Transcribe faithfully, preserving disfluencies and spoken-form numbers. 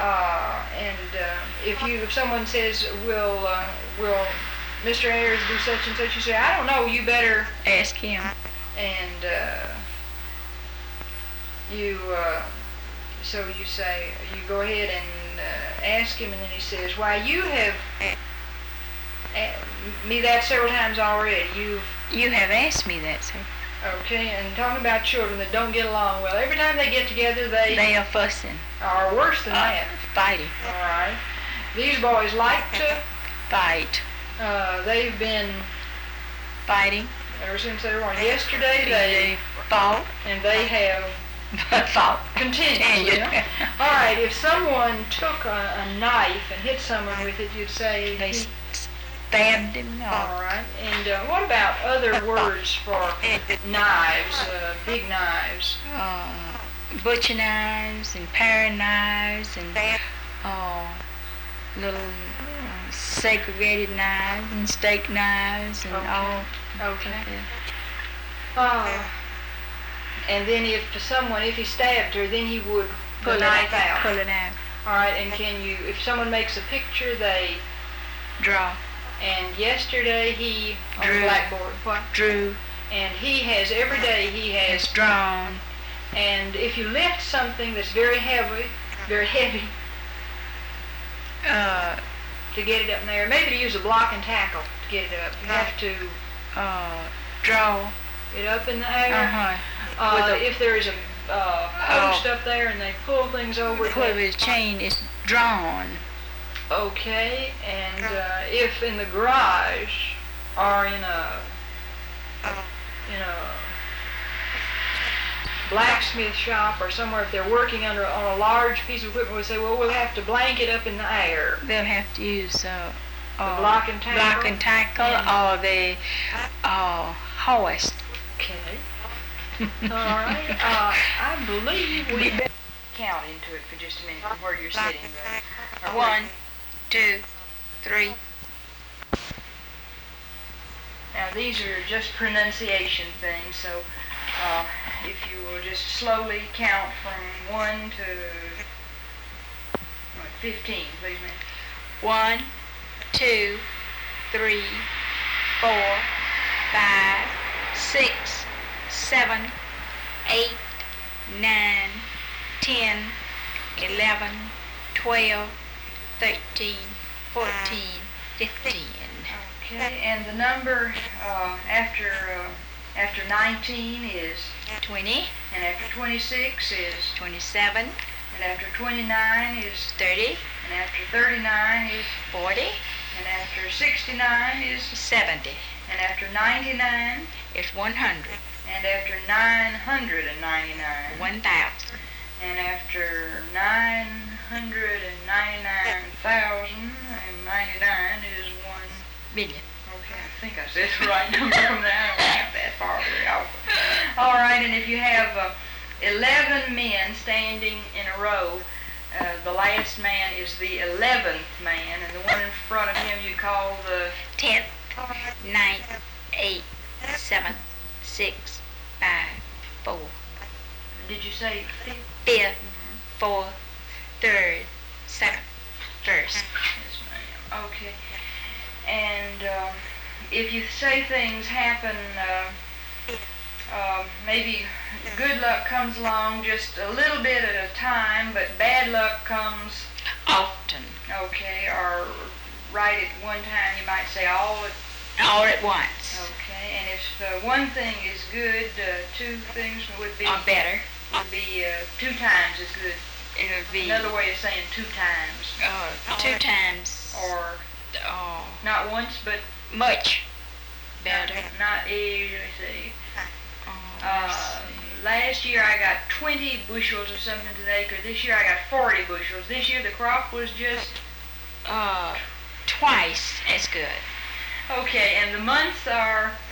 Uh, and uh, if you, if someone says, "Will, uh, will Mister Ayers do such and such?" You say, "I don't know. You better ask him." And uh, you, uh, so you say, you go ahead and uh, ask him, and then he says, "Why, you have asked me that several times already. You've You have asked me that, sir. Okay, and talking about children that don't get along well, every time they get together, they They are fussing. Or worse than uh, that. Fighting. All right. These boys like to Fight. Uh, they've been Fighting. ever since they were born. Yesterday they fought. and they have fought. continued. Yeah? All right. If someone took a, a knife and hit someone with it, you'd say They he- stabbed him. All right. And uh, what about other words for knives? Uh, big knives. Uh, butcher knives and paring knives and uh, little uh, segregated knives and steak knives and Okay. all. Okay. Yeah. Uh, and then if someone, if he stabbed her, then he would pull Pull the it knife out. out. Pull it out. All right. And can you, if someone makes a picture, they Draw. and yesterday he on the Drew. blackboard. What? Drew. And he has every day he Has has. drawn. And if you lift something that's very heavy, very heavy, Uh, to get it up in there, maybe to use a block and tackle to get it up, you have to uh, draw. get up in the air. Uh-huh. Uh, With a- if there is a uh, post up there and they pull things over, Pull they- with a chain is drawn. okay. And uh, if in the garage or in a in a blacksmith shop or somewhere, if they're working under on a large piece of equipment, we say, well, we'll have to blanket up in the air. They'll have to use uh, uh, block and tackle? block and tackle Yeah. or the uh, hoist. Okay. All right. Uh, I believe we better count into it for just a minute from where you're sitting. But, or One, two, three. Now these are just pronunciation things, so uh, if you will just slowly count from one to what, fifteen, please, ma'am. One, two, three, four, five, six, seven, eight, nine, ten, eleven, twelve, thirteen, fourteen, fifteen. Okay, and the number uh, after uh, after nineteen is, Twenty, and after twenty-six is, twenty-seven, and after twenty-nine is, thirty, and after thirty-nine is, forty, and after sixty-nine is, seventy. and after ninety-nine, It's one hundred, and after nine hundred ninety-nine, one thousand, and after nine hundred ninety-nine thousand ninety-nine is one. million. Okay, I think I said the right number from there. I don't have that far very often. All right, and if you have uh, eleven men standing in a row, uh, the last man is the eleventh man, and the one in front of him you call the... Tenth, ninth, eighth, seventh, sixth, five, four, Did you say fifth? fifth, fourth, third, second, first. Yes, ma'am. Okay. And um, if you say things happen, uh, uh, maybe good luck comes along just a little bit at a time, but bad luck comes, Often, okay, or right at one time, you might say all at, all at once, okay. And if uh, one thing is good, uh, two things would be, or better. would be uh, two times as good. It would be Another way of saying two times, uh, two times, or oh, not once, but much not, better. not eh, let me see. Oh, Uh, let's see. last year I got twenty bushels or something to the acre. This year I got forty bushels. This year the crop was just uh, twice as good. okay. And the months are